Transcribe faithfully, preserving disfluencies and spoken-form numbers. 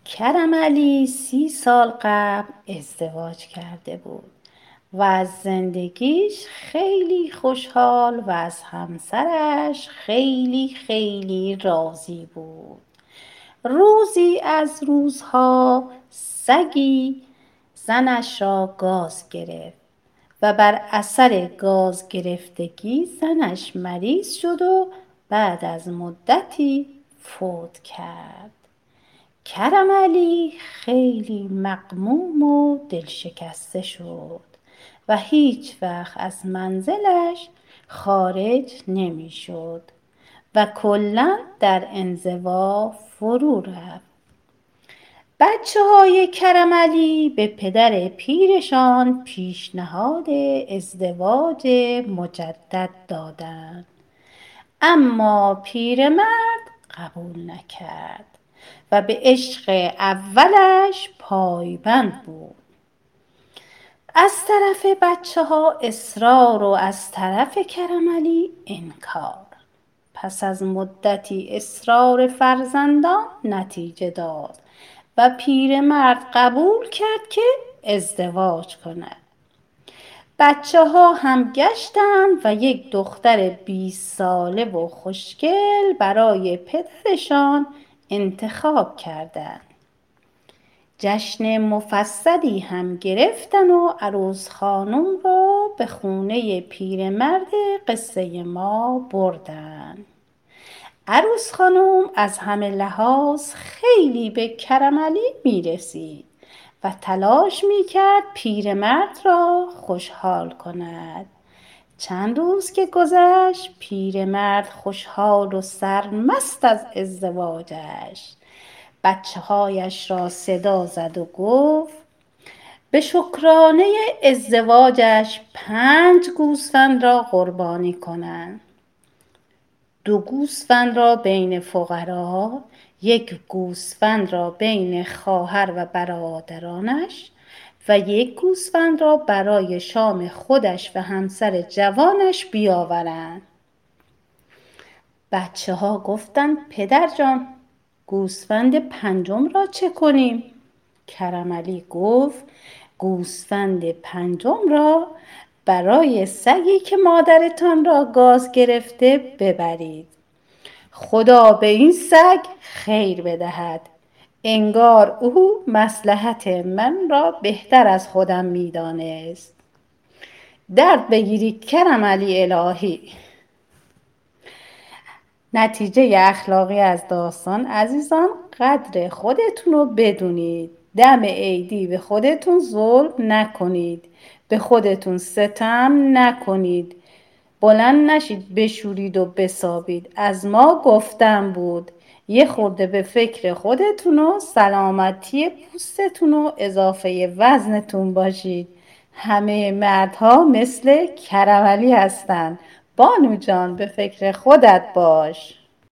کرم علی سی سال قبل ازدواج کرده بود و از زندگیش خیلی خوشحال و از همسرش خیلی خیلی راضی بود. روزی از روزها سگی زنش را گاز گرفت و بر اثر گاز گرفتگی زنش مریض شد و بعد از مدتی فوت کرد. کرم علی خیلی مغموم و دلشکسته شد و هیچ وقت از منزلش خارج نمی شد و کلاً در انزوا فرو رفت. بچه های کرم علی به پدر پیرشان پیشنهاد ازدواج مجدد دادند، اما پیرمرد قبول نکرد و به عشق اولش پایبند بود. از طرف بچه ها اصرار و از طرف کرم علی انکار. پس از مدتی اصرار فرزندان نتیجه داد و پیرمرد قبول کرد که ازدواج کند. بچه ها هم گشتند و یک دختر بیست ساله و خوشگل برای پدرشان انتخاب کردند. جشن مفصلی هم گرفتن و عروس خانم را به خونه پیرمرد قصه ما بردن. عروس خانم از همه لحاظ خیلی به کرم علی می رسید و تلاش می کرد پیرمرد را خوشحال کند. چند روز که گذشت پیرمرد خوشحال و سرمست از ازدواجش بچه هایش را صدا زد و گفت به شکرانه ازدواجش پنج گوسفند را قربانی کنند. دو گوسفند را بین فقرا، یک گوسفند را بین خواهر و برادرانش و یک گوسفند را برای شام خودش و همسر جوانش بیاورند. بچه ها گفتند پدر جان گوسفند پنجم را چه کنیم؟ کرم علی گفت گوسفند پنجم را برای سگی که مادرتان را گاز گرفته ببرید. خدا به این سگ خیر بدهد. انگار او مصلحت من را بهتر از خودم می‌دانست. درد بگیری کرم علی الهی. نتیجه اخلاقی از داستان عزیزان قدر خودتون رو بدونید. دم عیدی به خودتون ظلم نکنید. به خودتون ستم نکنید. بلند نشید بشورید و بسابید. از ما گفتن بود. یه خورده به فکر خودتون و سلامتی پوستتون و اضافه وزنتون باشید. همه مردها مثل کرم علی هستن. بانو جان به فکر خودت باش.